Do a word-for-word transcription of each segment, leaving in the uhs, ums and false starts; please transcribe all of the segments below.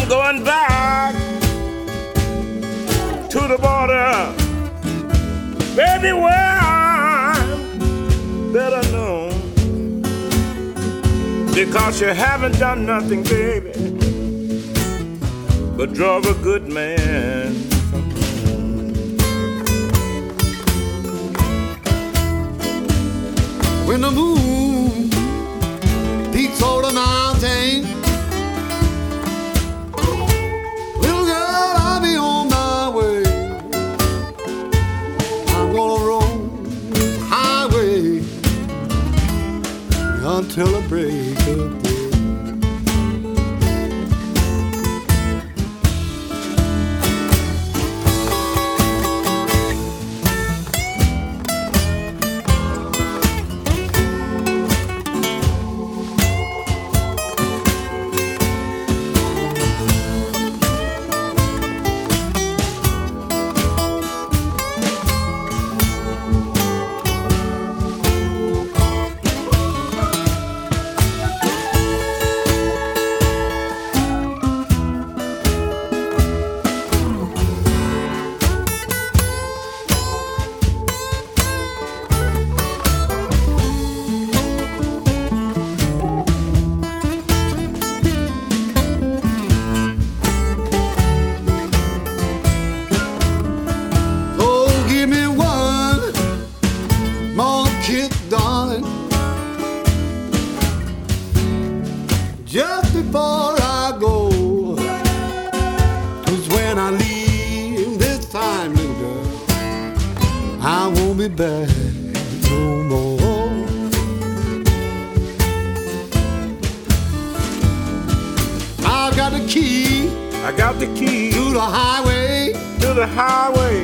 I'm going back to the border, baby, where I'm better known. Because you haven't done nothing, baby, but drove a good man from home. When the moon peaks over the mountain, little girl, I'll be on my way. I'm gonna roll the highway until the break of day. Just before I go, 'cause when I leave this time, little girl, I won't be back no more. I got the key, I got the key to the highway, to the highway.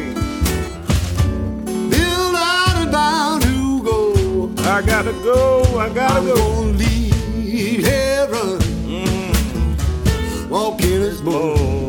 Bill out and bound to go. I gotta go, I gotta I'm go. gonna leave heaven, Mm-hmm. walk in his boat.